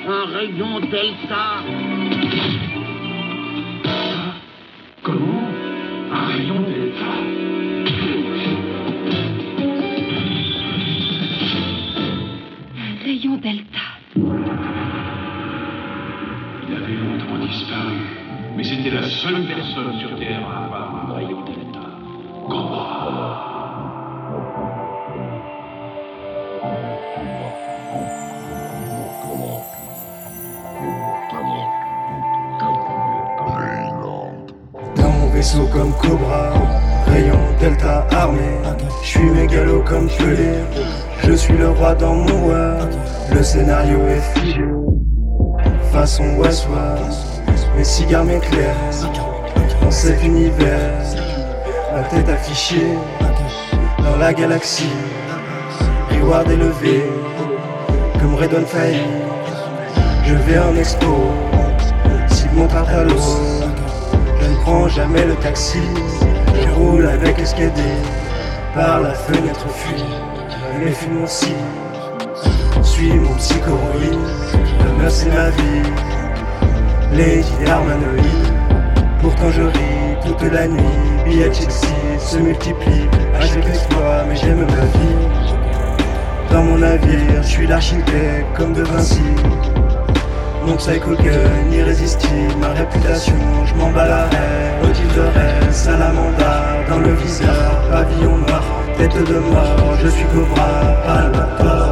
un rayon delta. Comment? Un rayon delta? Un rayon delta. Il avait longtemps disparu, mais c'était la seule personne sur Terre à avoir un rayon delta. Cobra. Dans mon vaisseau comme Cobra, rayon delta armé. Je suis mégalo comme Pelé. Je suis le roi dans mon roi. Le scénario est figé. Façon Westworld, mes cigares m'éclairent. Dans cet univers, la tête affichée dans la galaxie. Reward élevé, comme Redon Faï. Je vais en expo, s'il monte à Talos. Je ne prends jamais le taxi, je roule avec escadé. Par la fenêtre fuit, mais fuis mon cil. Suis mon psychoroïde, la meuf c'est ma vie. Les idées harmonoïdes, pourtant je ris toute la nuit. Billets Chelsea se multiplient à chaque exploit, mais j'aime ma vie. Dans mon navire, je suis l'architecte comme De Vinci. Mon psycho gun irrésistible, ma réputation, je m'en bats la haie. Motif de rêve, salamandre dans le viseur, pavillon noir, tête de mort, je suis Cobra, Palmator.